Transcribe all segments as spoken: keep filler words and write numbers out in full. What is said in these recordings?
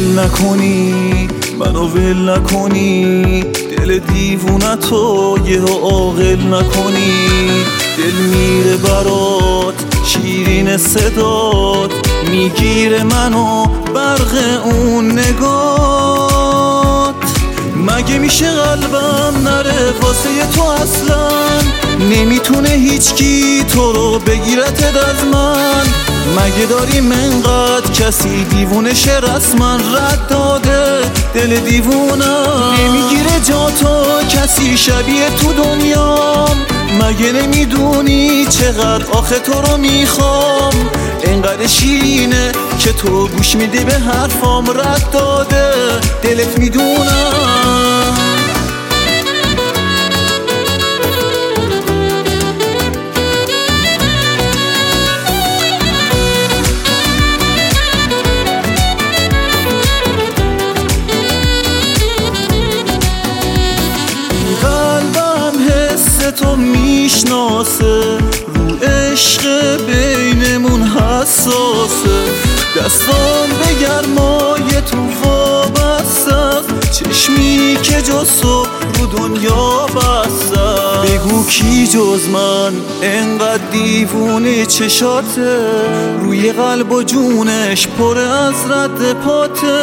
نکنی، منو ول نکنی، دل دیوونتو یه عاقل نکنی. دل میره برات شیرین صدات، میگیره منو برق اون نگات. مگه میشه قلبم نره واسه تو اصلا؟ نمیتونه هیچکی تو رو بگیرتت از من. مگه داریم انقدر کسی دیوونه شه رسما رد داده دل دیوونم؟ نمیگیره جا تو کسی شبیه تو دنیام. مگه نمیدونی چقدر آخه تو رو میخوام؟ اینقدر شیرینه که تو گوش میدی به حرفام، رد داده دلت میدونم. تو میشناسه رو عشق بینمون حساسه. دستام به گرمای تو وابسته، چشمی که جز تو رو دنیا بسته. بگو کی جز من انقدر دیوونه چشاته، روی قلب و جونش پر از رد پاته.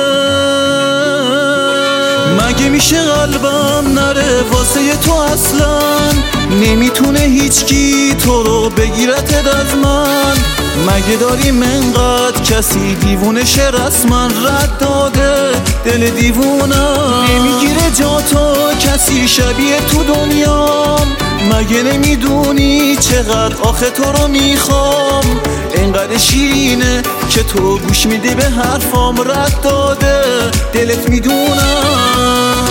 مگه میشه قلبم نره واسه تو اصلا؟ نمیتونه هیچکی تو رو بگیرتت از من. مگه داریم انقدر کسی دیوونه شه رسما رد داده دل دیوونم؟ نمیگیره جا تو کسی شبیه تو دنیام. مگه نمیدونی چقدر آخه تو رو میخوام؟ اینقدر شیرینه که تو گوش میدی به حرفام، رد داده دلت میدونم.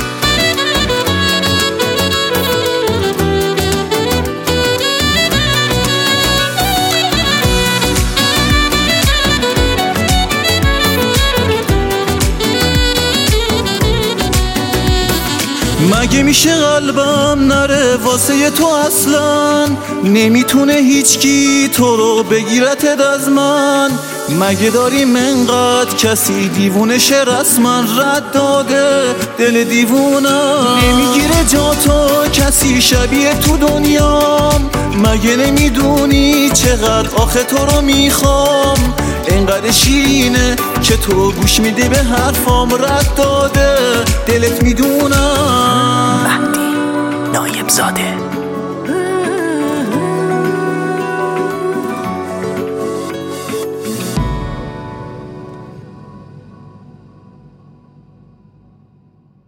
مگه میشه قلبم نره واسه تو اصلا؟ نمیتونه هیچکی تو رو بگیرتت از من. مگه داریم انقدر کسی دیوونه شه رسما رد داده دل دیوونم؟ نمیگیره جا تو کسی شبیه تو دنیام. مگه نمیدونی چقدر آخه تو رو میخوام؟ اینقدر شیرینه که تو گوش میدی به حرفام، رد داده دلت میدونم. مهدی نایب زاده.